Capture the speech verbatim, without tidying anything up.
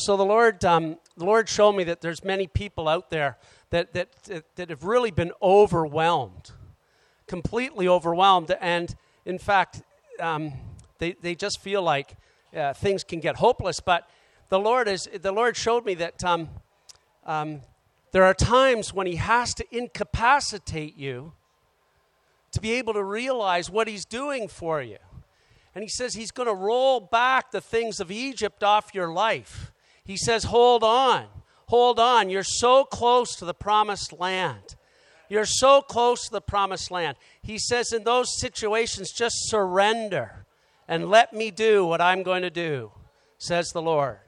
so the Lord, um, the Lord showed me that there's many people out there that that that, that have really been overwhelmed, completely overwhelmed, and in fact, um, they they just feel like uh, things can get hopeless. But the Lord is the Lord showed me that um, um, there are times when He has to incapacitate you to be able to realize what He's doing for you. And He says He's going to roll back the things of Egypt off your life. He says, hold on, hold on. You're so close to the promised land. You're so close to the promised land. He says in those situations, just surrender and let me do what I'm going to do, says the Lord.